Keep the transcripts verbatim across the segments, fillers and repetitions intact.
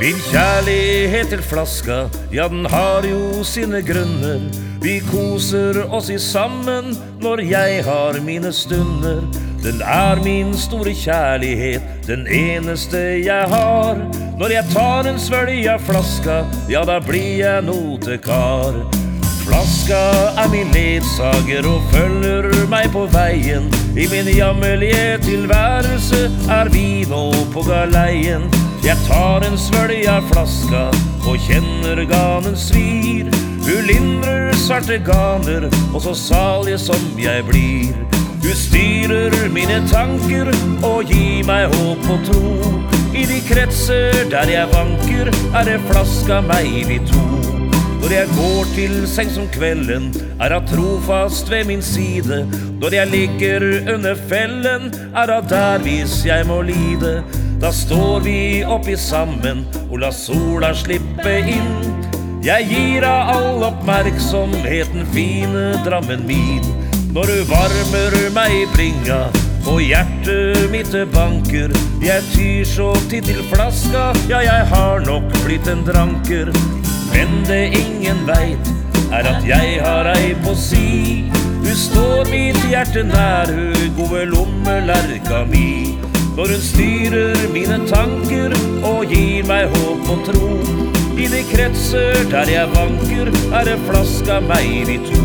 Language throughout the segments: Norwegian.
Min kjærlighet til flaska, ja den har jo sine grunner. Vi koser oss i sammen når jeg har mine stunder. Den er min store kjærlighet, den eneste jeg har. Når jeg tar en svølg av flaska, ja da blir jeg notekar. Flaska er min ledsager og følger meg på veien. I min jammelige tilværelse er vi nå på galeien. Jeg tar en svølg av flaska og kjenner ganen svir. Hun lindrer svarte ganer, og så salig som jeg blir. Hun styrer mine tanker og gir meg håp og tro. I de kretser der jeg vanker, er det flaska meg vi to. Når jeg går til sengs om kvelden, er hun trofast ved min side. Når jeg ligger under fellen, er hun der hvis jeg må lide. Da står vi oppi sammen og la sola slippe inn. Jeg gir av all oppmerksomheten fine Drammen min. Når du varmer meg i bringa og hjertet mitt banker, jeg tyr så tid til flaska, ja jeg har nok blitt en dranker. Men det ingen vet er at jeg har ei på si. Hun står mitt hjerte nær, hun gode lommelerka mi. Når hun styrer mine tanker og gir meg håp og tro. I de kretser der jeg vanker, er det flaska meg vi to.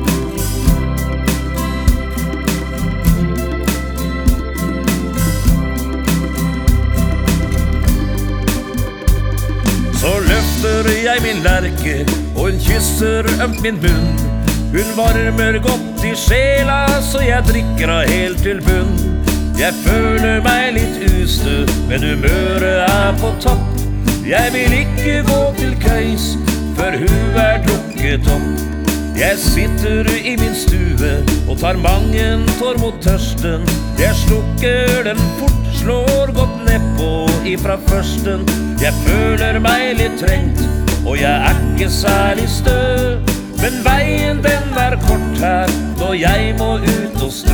Så løfter jeg min lerke, og hun kysser ømt min munn. Hun varmer godt i sjela, så jeg drikker av helt til bunn. Jeg føler meg litt ustø, men humøret er på topp. Jeg vil ikke gå til køys, før hun er drukket opp. Jeg sitter i min stue, og tar mangen tår mot tørsten. Jeg slukker den fort, slår godt nedpå ifra førsten. Jeg føler meg litt trengt, og jeg er ikke særlig stø. Men veien den er kort her, når jeg må ut og stå.